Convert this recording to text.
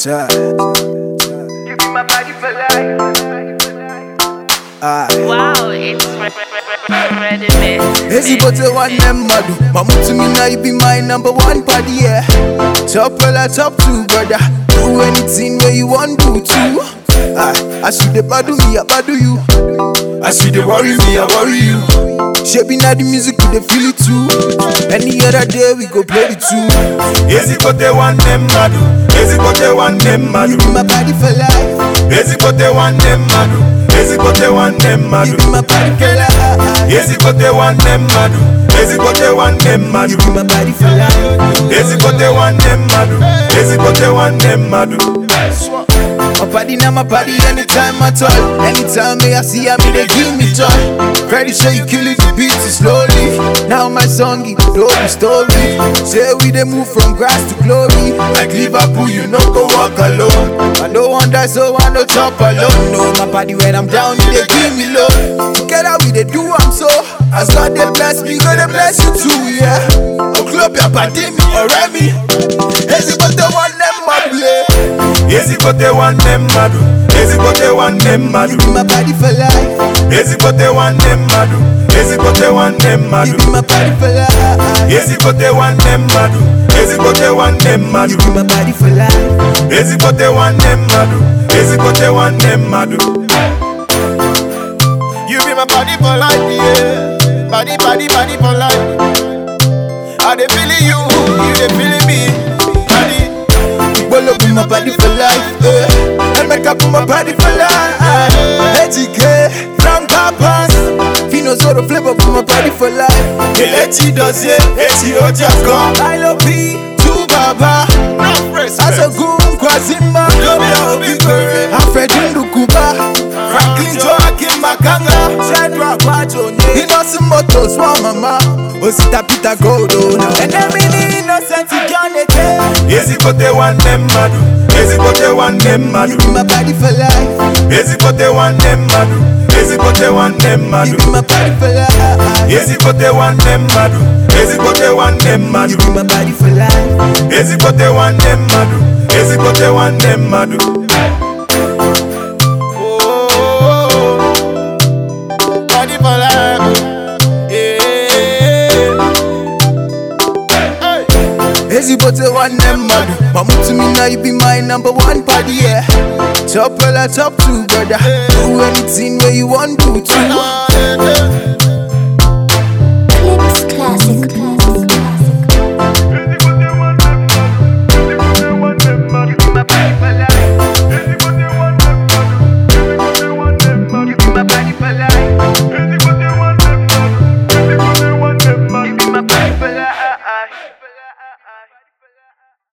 You be my body for life. Wow, it's ready, man. Easy but one name madu. Mamu to me now, you be my number one party, yeah. Top fella, top two, brother. Do anything where you want to too. As you the badu me, I badu you. As you the worry me, I worry you. Shaping out the music, you the feel it too. Any other day we go play the two. Easy but one name madu. Easy but one name madu. You be my body for life. Easy but one name madu. Easy but one name madu. You be my body for life. Easy but one name madu. Easy but one name madu. You be my body for life. Easy but one name madu. Easy but one name madu. My body now my body anytime at all. Anytime me I see me they give me joy. Pretty sure you kill it the beat slowly. Now my song it know the story. Say we they move from grass to glory. Like Liverpool, you know go walk alone. I don't want that so I no chop alone. No my body when I'm down they give me low. Together we they do I'm so. As God they bless me, God they bless you too, yeah. Oh club your body me or me. Easy but the one them my play. Easy but one name madu. Easy but one name madu. You be my body for life. Easy but one name madu. Easy but one name madu. You be my body for life. Easy but one name madu. Easy but one name madu. You be my body for life. Easy but one name madu. Easy but one name madu. You be my body for life, yeah. Body for life. I dey feeling you, you dey feeling me. Body. Bolo be my body for life, I make up my body for life. HK, from Papas. Fino Zoro flavor be my body for life. Eti dozie, eti ojako. I love P, to Baba. No respect. As a goon, Kwazima. Obi Kore. Afredundu Kuba. Franklin Joaquin Makanga. Shadrach Wajone. Innocent Motos, one mama. Osita Peter Gold, and I mean innocent Ganete. Easy but one name madu. Easy but one name madu. You be my body for life. Easy but one name madu. Easy but one name You madu. be my body for life. Easy but one name madu. Easy but one name You madu. be my body for life. Easy but one name madu. Easy but one name madu. Body for life. Easy but one name madu. Mamu to me now, you be my number one party, yeah. Top fella, top two, brother. Do anything where you want to too. Clips Classic.